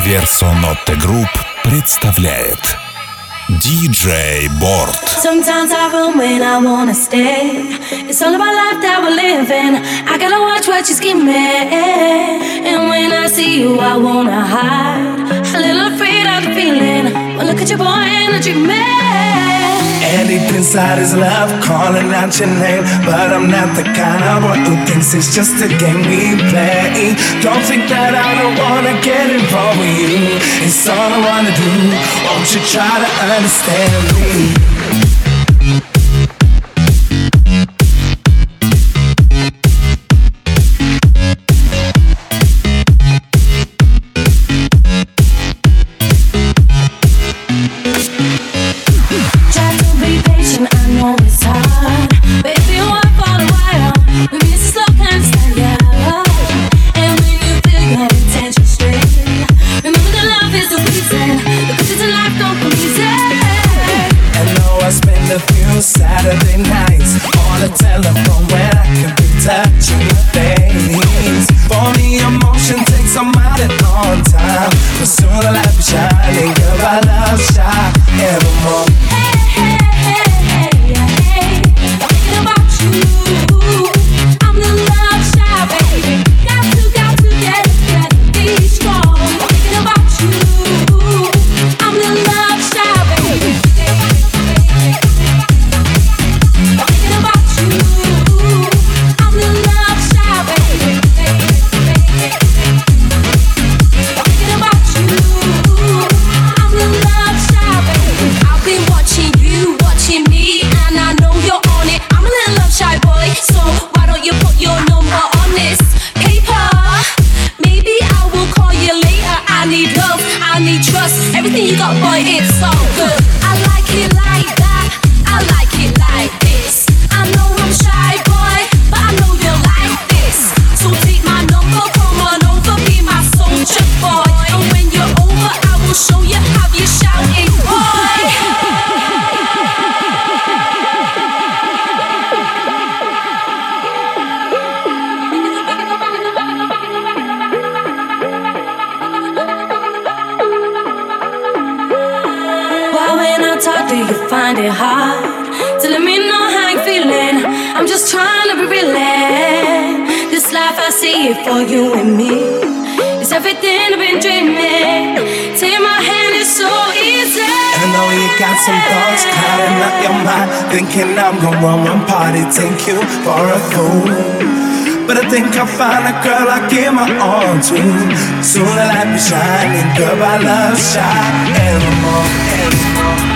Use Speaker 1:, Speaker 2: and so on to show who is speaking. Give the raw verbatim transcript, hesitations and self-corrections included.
Speaker 1: Verso Notte Group представляет диджей Борт.
Speaker 2: Sometimes I run when I wanna stay. It's all about life that we're living. I gotta watch what you give me. And when I see you, I wanna hide. A little afraid of the feeling. But look at your boy energy, man.
Speaker 3: And deep inside is love calling out your name. But I'm not the kind of boy who thinks it's just a game we play. Don't think that I don't wanna get involved with you. It's all I wanna do. Won't you try to understand me? Saturday nights on the telephone when I can be touching your face. For me, emotion takes a mighty long time, but soon I'll be shining. Girl, I love shy evermore.
Speaker 2: Hey, hey, hey, hey, hey, thinking about you. I'm the love shy, baby. Got to, got to get it, get it, be strong. Thinking about you. I'm the love shy, baby. Everything you got, boy, it's so good. I like it like that. I like it like this. I know I'm shy, boy, but I know you like this. So take my number, come on over, be my soldier, boy. And when you're over, I will show you how you shouting, boy. Talk, do you find it hard to let me know how you're feeling? I'm just trying to be real. This life I see it for you and me. It's everything I've been dreaming. Take my hand, it's so easy.
Speaker 3: I know you got some thoughts clouding up your mind, thinking I'm gonna run one party, take you for a fool. But I think I'll find a girl I give my all to. Soon I'll be shining. Girl, I love shine evermore, evermore.